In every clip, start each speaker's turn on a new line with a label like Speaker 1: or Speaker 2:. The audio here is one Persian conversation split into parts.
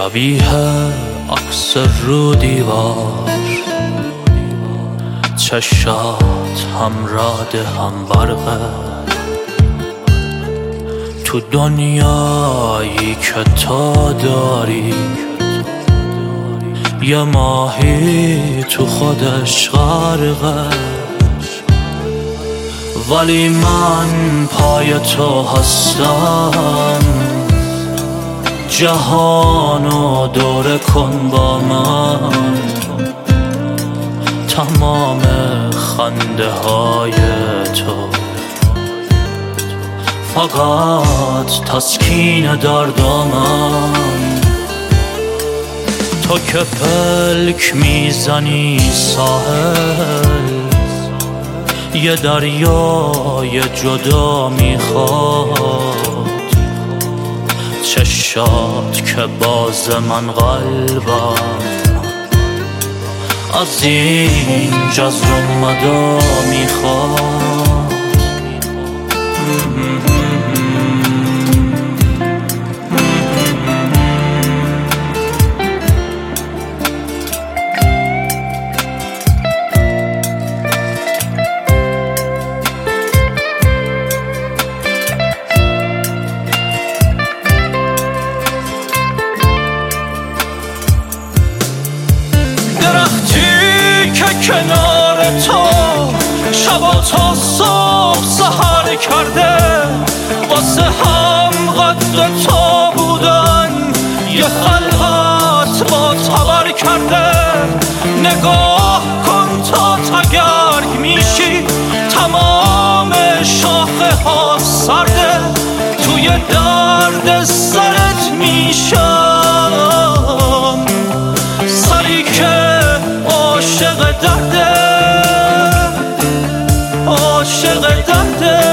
Speaker 1: شبیه عکس رو دیوار، چشات هم راد هم برقه. تو دنیایی که تا داری یه ماهی تو خودش غرقه، ولی من پای تو هستم. جهانو دوره کن با من، تمام خنده های تو فقط تسکین درد من. تو که پلک میزنی ساحل، یه دریای جدا میخواد. چشات که باز من قلبم از این جزر و مدا میخواد.
Speaker 2: درختی که کنار تو شبا تا صبح سحر کرده، واسه هم قد تو بودن یه خلقت با تبر کرده. نگاه کن تا تگرگ میشی، تمام شاخه ها سرده. توی درد سرت میشم، سری که عاشق درده، عاشق درده،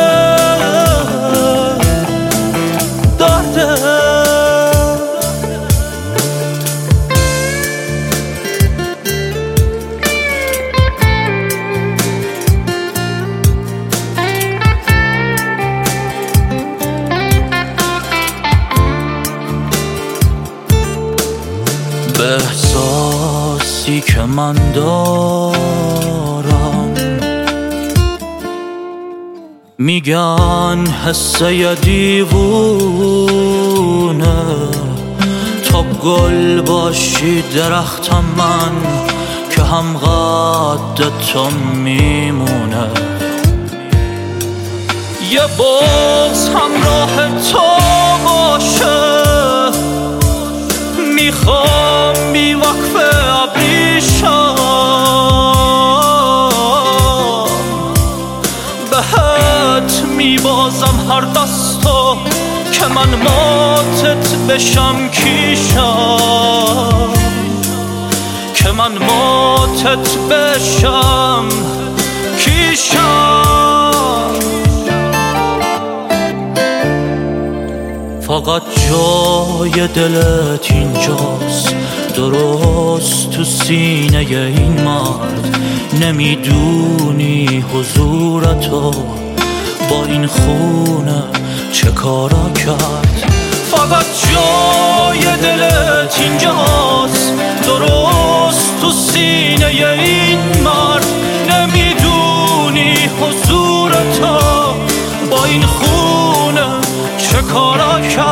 Speaker 2: درده.
Speaker 1: به احساسی که من دارم میگن حسه دیوونه. تا گل باشی درختم من که هم قد تو میمونه.
Speaker 2: یه بغض همراه تو باشه، میخوام بی وقفه ابریشم. بهت میبازم هر دستو که من ماتت بشم کیشم، که من ماتت بشم کیشم.
Speaker 1: فقط جای دلت اینجاست، درست تو سینه این مرد. نمیدونی حضورتو با این خونه چه کارا کرد.
Speaker 2: فقط جای دلت اینجاست، درست تو سینه این مرد. نمیدونی حضورتو با این خونه چه کارا کرد.